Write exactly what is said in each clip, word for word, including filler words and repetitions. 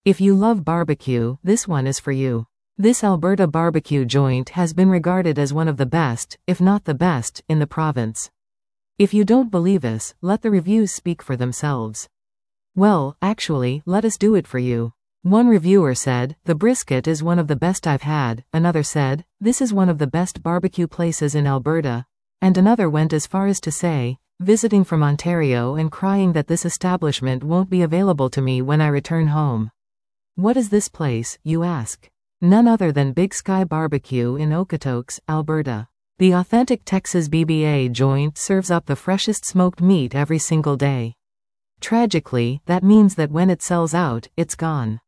If you love barbecue, this one is for you. This Alberta barbecue joint has been regarded as one of the best, if not the best, in the province. If you don't believe us, let the reviews speak for themselves. Well, actually, let us do it for you. One reviewer said, "The brisket is one of the best I've had," another said, "This is one of the best barbecue places in Alberta," and another went as far as to say, "Visiting from Ontario and crying that this establishment won't be available to me when I return home." What is this place, you ask? None other than Big Sky Barbecue in Okotoks, Alberta. The authentic Texas B B A joint serves up the freshest smoked meat every single day. Tragically, that means that when it sells out, it's gone.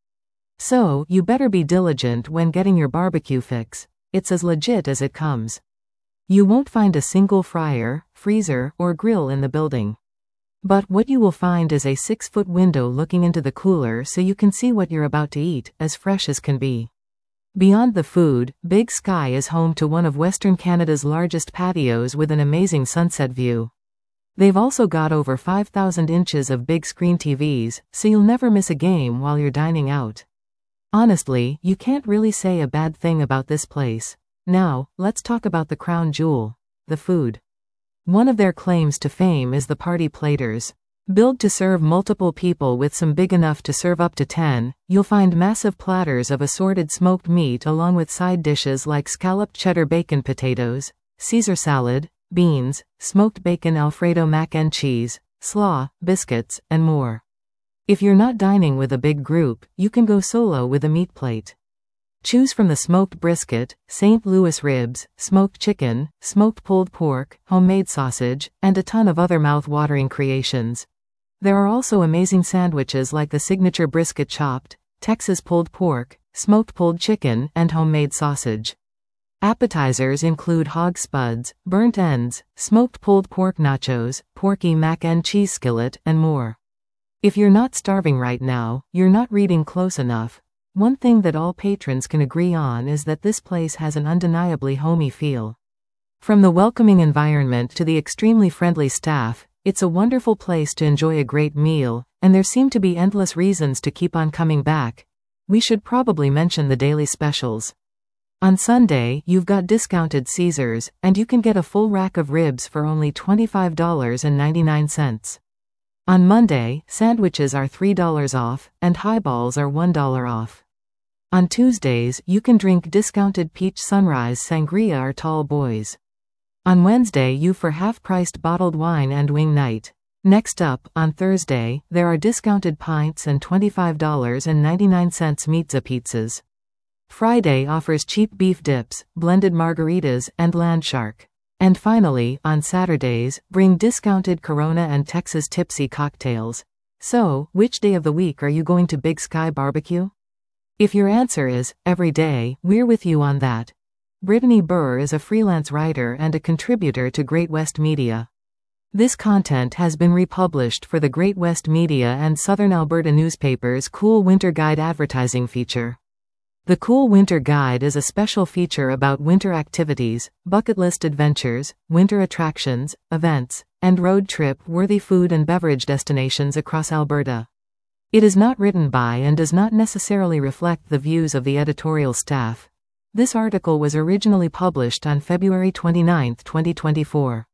So, you better be diligent when getting your barbecue fix. It's as legit as it comes. You won't find a single fryer, freezer, or grill in the building. But what you will find is a six-foot window looking into the cooler so you can see what you're about to eat, as fresh as can be. Beyond the food, Big Sky is home to one of Western Canada's largest patios with an amazing sunset view. They've also got over five thousand inches of big screen T Vs, so you'll never miss a game while you're dining out. Honestly, you can't really say a bad thing about this place. Now, let's talk about the crown jewel, the food. One of their claims to fame is the party platers. Built to serve multiple people with some big enough to serve up to ten, you'll find massive platters of assorted smoked meat along with side dishes like scalloped cheddar bacon potatoes, Caesar salad, beans, smoked bacon Alfredo mac and cheese, slaw, biscuits, and more. If you're not dining with a big group, you can go solo with a meat plate. Choose from the smoked brisket, Saint Louis ribs, smoked chicken, smoked pulled pork, homemade sausage, and a ton of other mouth-watering creations. There are also amazing sandwiches like the signature brisket chopped, Texas pulled pork, smoked pulled chicken, and homemade sausage. Appetizers include hog spuds, burnt ends, smoked pulled pork nachos, porky mac and cheese skillet, and more. If you're not starving right now, you're not reading close enough. One thing that all patrons can agree on is that this place has an undeniably homey feel. From the welcoming environment to the extremely friendly staff, it's a wonderful place to enjoy a great meal, and there seem to be endless reasons to keep on coming back. We should probably mention the daily specials. On Sunday, you've got discounted Caesars, and you can get a full rack of ribs for only twenty-five dollars and ninety-nine cents. On Monday, sandwiches are three dollars off, and highballs are one dollar off. On Tuesdays, you can drink discounted peach sunrise sangria or tall boys. On Wednesday, you for half-priced bottled wine and wing night. Next up, on Thursday, there are discounted pints and twenty-five dollars and ninety-nine cents Meatza pizzas. Friday offers cheap beef dips, blended margaritas, and land shark. And finally, on Saturdays, bring discounted Corona and Texas Tipsy cocktails. So, which day of the week are you going to Big Sky Barbecue? If your answer is, every day, we're with you on that. Brittany Burr is a freelance writer and a contributor to Great West Media. This content has been republished for the Great West Media and Southern Alberta newspapers' Cool Winter Guide advertising feature. The Cool Winter Guide is a special feature about winter activities, bucket list adventures, winter attractions, events, and road trip-worthy food and beverage destinations across Alberta. It is not written by and does not necessarily reflect the views of the editorial staff. This article was originally published on February twenty-ninth, twenty twenty-four.